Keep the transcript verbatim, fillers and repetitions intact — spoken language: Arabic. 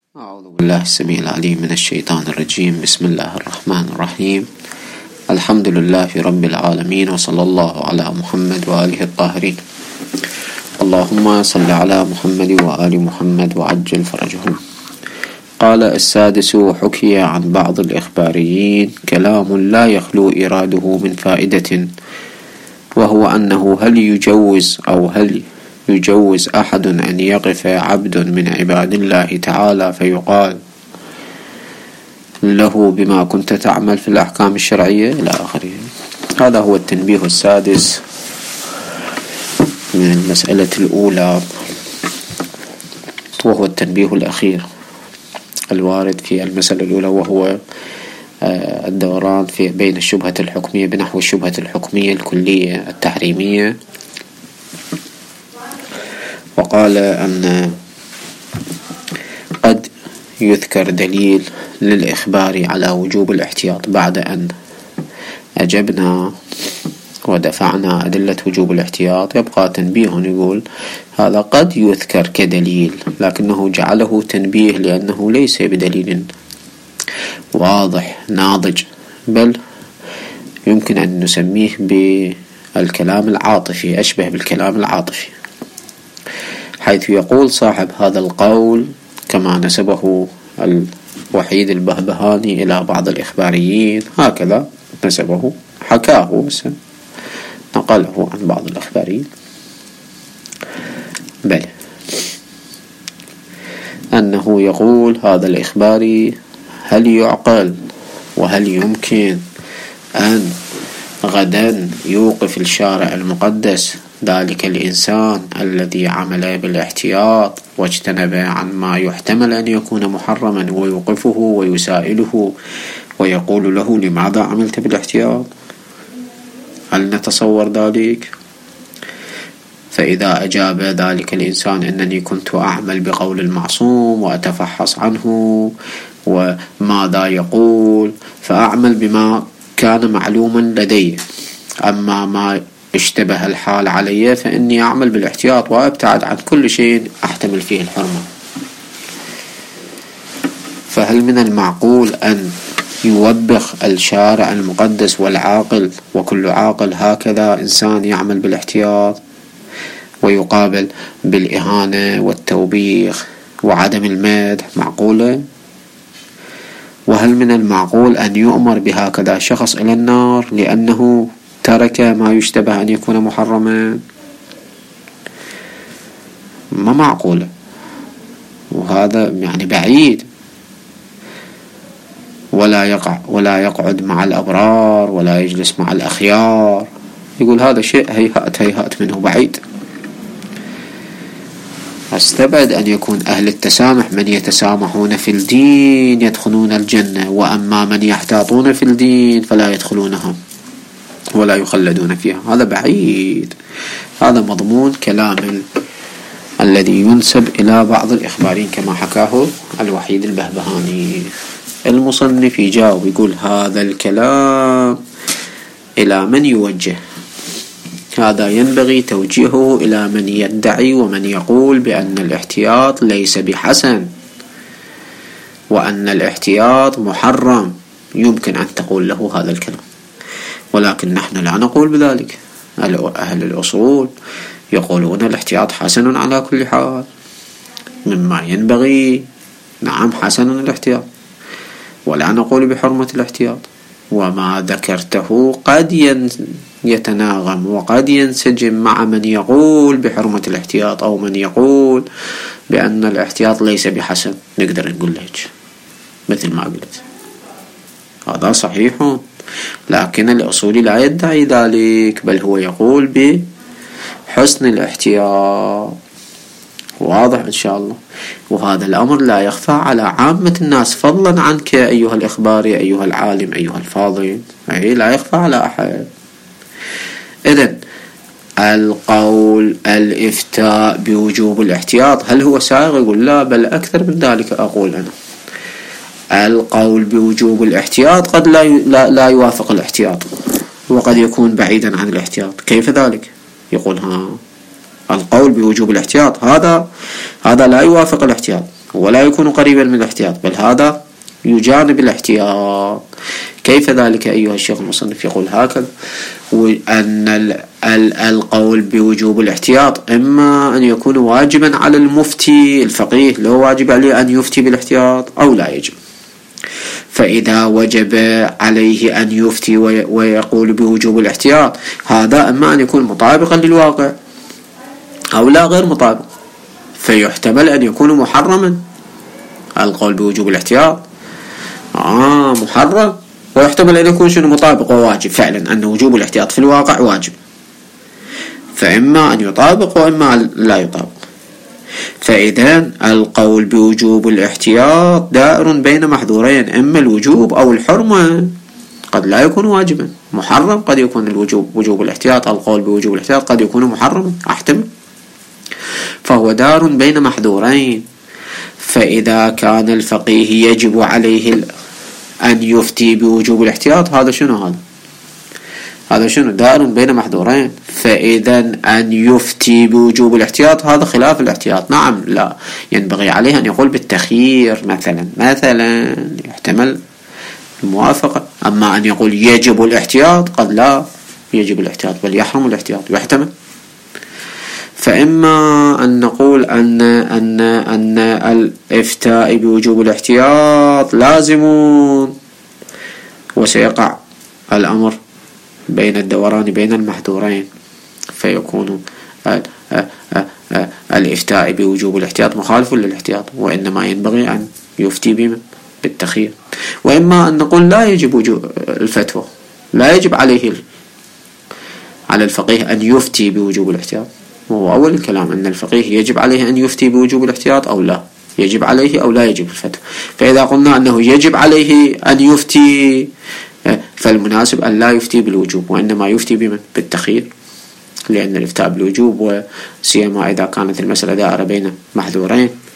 أعوذ بالله السميع العليم من الشيطان الرجيم. بسم الله الرحمن الرحيم. الحمد لله رب العالمين، وصلى الله على محمد وآله الطاهرين. اللهم صل على محمد وآل محمد وعجل فرجهم. قال السادس: وحكي عن بعض الإخباريين كلام لا يخلو إراده من فائدة، وهو أنه هل يجوز أو هل يجوز أحد أن يقف عبد من عباد الله تعالى فيقال له بما كنت تعمل في الأحكام الشرعية إلى آخره. هذا هو التنبيه السادس من المسألة الأولى، وهو التنبيه الأخير الوارد في المسألة الأولى، وهو الدوران في بين الشبهة الحكمية بنحو الشبهة الحكمية الكلية التحريمية. وقال أن قد يذكر دليل للإخبار على وجوب الاحتياط بعد أن أجبنا ودفعنا أدلة وجوب الاحتياط. يبقى تنبيه، يقول هذا قد يذكر كدليل، لكنه جعله تنبيه لأنه ليس بدليل واضح ناضج، بل يمكن أن نسميه بالكلام العاطفي، أشبه بالكلام العاطفي، حيث يقول صاحب هذا القول كما نسبه الوحيد البهبهاني إلى بعض الإخباريين، هكذا نسبه، حكاه نقله عن بعض الإخباريين، بل أنه يقول هذا الإخباري: هل يعقل وهل يمكن أن غدا يوقف الشارع المقدس ذلك الإنسان الذي عمل بالاحتياط واجتنب عن ما يحتمل أن يكون محرما، ويوقفه ويسائله ويقول له لماذا عملت بالاحتياط؟ هل نتصور ذلك؟ فإذا أجاب ذلك الإنسان أنني كنت أعمل بقول المعصوم وأتفحص عنه وماذا يقول، فأعمل بما كان معلوما لدي، أما ما اشتبه الحال علي فإني أعمل بالاحتياط وأبتعد عن كل شيء أحتمل فيه الحرمة. فهل من المعقول أن يوبخ الشارع المقدس والعاقل وكل عاقل هكذا إنسان يعمل بالاحتياط، ويقابل بالإهانة والتوبيخ وعدم المدح؟ معقولة؟ وهل من المعقول أن يؤمر بهكذا شخص إلى النار لأنه ترك ما يشتبه أن يكون محرما؟ ما معقولة، وهذا يعني بعيد. ولا يقع ولا يقعد مع الأبرار ولا يجلس مع الأخيار، يقول هذا شيء هيهات هيهات منه بعيد. استبعد أن يكون أهل التسامح من يتسامحون في الدين يدخلون الجنة، وأما من يحتاطون في الدين فلا يدخلونهم ولا يخلدون فيها. هذا بعيد. هذا مضمون كلام الذي ينسب إلى بعض الإخبارين كما حكاه الوحيد البهبهاني. المصنف يجاوب يقول هذا الكلام إلى من يوجه؟ هذا ينبغي توجيهه إلى من يدعي ومن يقول بأن الاحتياط ليس بحسن وأن الاحتياط محرم. يمكن أن تقول له هذا الكلام، ولكن نحن لا نقول بذلك. أهل الأصول يقولون الاحتياط حسن على كل حال، مما ينبغي، نعم حسن الاحتياط، ولا نقول بحرمة الاحتياط. وما ذكرته قد يتناغم وقد ينسجم مع من يقول بحرمة الاحتياط أو من يقول بأن الاحتياط ليس بحسن. نقدر نقول لك مثل ما قلت هذا صحيح، لكن الأصولي لا يدعي ذلك، بل هو يقول بحسن الاحتياط. واضح إن شاء الله. وهذا الأمر لا يخفى على عامة الناس، فضلا عنك أيها الإخباري أيها العالم أيها الفاضل، أي لا يخفى على أحد. إذن القول الإفتاء بوجوب الاحتياط هل هو سائغ؟ يقول لا، بل أكثر من ذلك. أقول أنا القول بوجوب الاحتياط قد لا لا, لا يوافق الاحتياط، وقد يكون بعيدا عن الاحتياط. كيف ذلك؟ يقول ها القول بوجوب الاحتياط هذا هذا لا يوافق الاحتياط، ولا يكون قريبا من الاحتياط، بل هذا يجانب الاحتياط. كيف ذلك أيها الشيخ المصنف؟ يقول هكذا: أن القول بوجوب الاحتياط إما أن يكون واجبا على المفتي الفقيه، له واجب عليه أن يفتي بالاحتياط، أو لا يجب. فإذا وجب عليه أن يفتي ويقول بوجوب الاحتياط، هذا إما أن يكون مطابقا للواقع أو لا غير مطابق، فيحتمل أن يكون محرما. القول بوجوب الاحتياط آه محرم، ويحتمل أن يكون شنو مطابق وواجب فعلا، أن وجوب الاحتياط في الواقع واجب، فإما أن يطابق وإما لا يطابق. فإذا القول بوجوب الاحتياط دائر بين محظورين، إما الوجوب أو الحرمة، قد لا يكون واجبا، محرم قد يكون الوجوب وجوب الاحتياط، القول بوجوب الاحتياط قد يكون محرما، أحتمل. فهو دار بين محظورين. فإذا كان الفقيه يجب عليه أن يفتي بوجوب الاحتياط، هذا شنو هذا؟ هذا شنو؟ دار بين محظورين. فإذا أن يفتي بوجوب الاحتياط هذا خلاف الاحتياط. نعم، لا ينبغي عليه أن يقول بالتخيير مثلا مثلا يحتمل الموافقة. أما أن يقول يجب الاحتياط، قد لا يجب الاحتياط بل يحرم الاحتياط، يحتمل. فإما أن نقول أن أن أن الإفتاء بوجوب الاحتياط لازم، وسيقع الأمر بين الدوران بين المحظورين، فيكون الإفتاء بوجوب الاحتياط مخالف للاحتياط، وإنما ينبغي أن يفتي بالتخيير. وإما أن نقول لا يجب وجوب الفتوى، لا يجب عليه على الفقيه أن يفتي بوجوب الاحتياط. وهو أول الكلام أن الفقيه يجب عليه أن يفتي بوجوب الاحتياط أو لا، يجب عليه أو لا يجب الفتوى. فإذا قلنا أنه يجب عليه أن يفتي، فالمناسب أن لا يفتي بالوجوب، وإنما يفتي بمن؟ بالتخيير، لأن الإفتاء بالوجوب وسيما إذا كانت المسألة دائرة بين محظورين